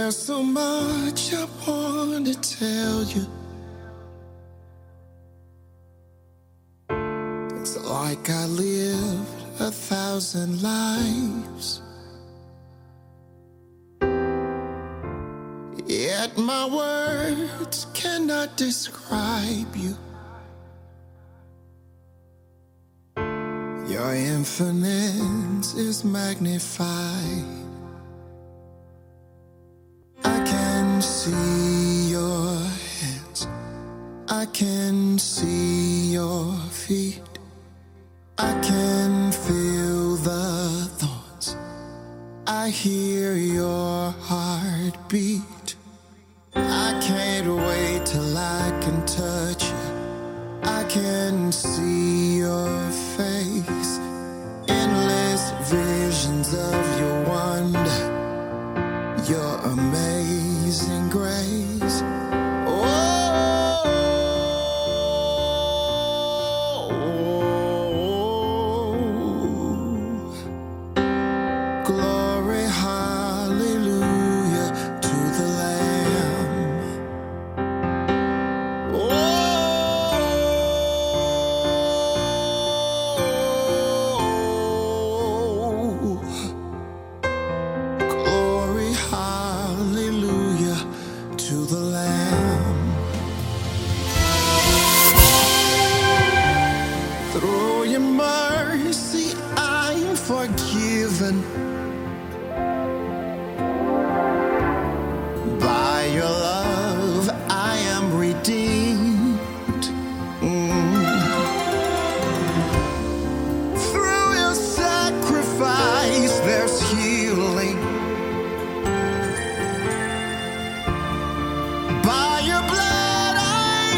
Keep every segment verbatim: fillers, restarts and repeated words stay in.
There's so much I want to tell you. It's like I lived a thousand lives, yet my words cannot describe you. Your infinite is magnified. I can see your hands, I can see your feet, I can feel the thoughts, I hear your heartbeat. I can't wait till I can touch you, I can see your face, endless visions of your wonder, your amazing grace. Glory, hallelujah to the Lamb. Oh, glory, hallelujah to the Lamb. Through your mercy I am forgiven. By your love I am redeemed. Mm. Through your sacrifice there's healing. By your blood I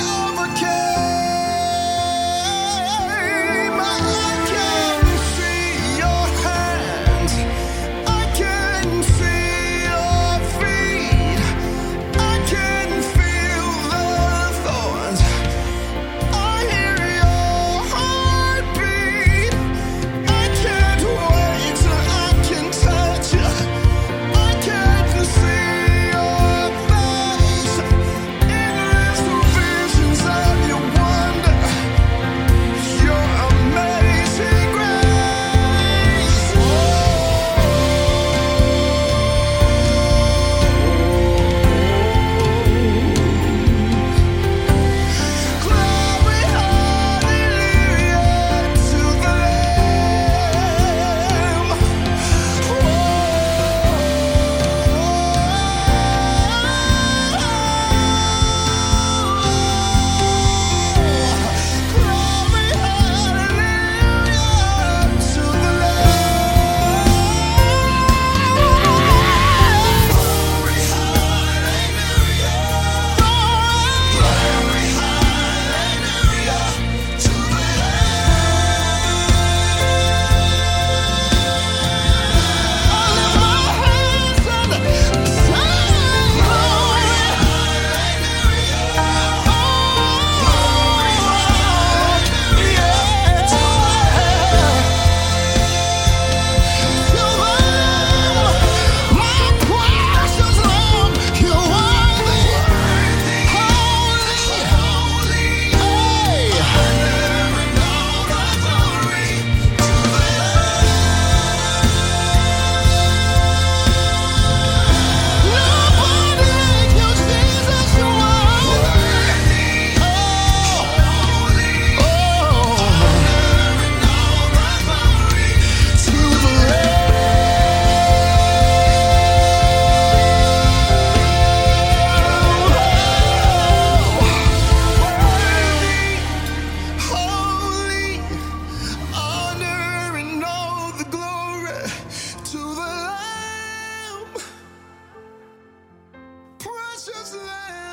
overcame. I can see your hands, I can see your feet, I can feel the thorns, I hear your heartbeat. I can't wait till I can touch you, I can see your face, endless visions of your wonder, your amazing grace. Glory, hallelujah to the Lamb. Glory, hallelujah to the honor and all the glory to the Lamb, precious Lamb.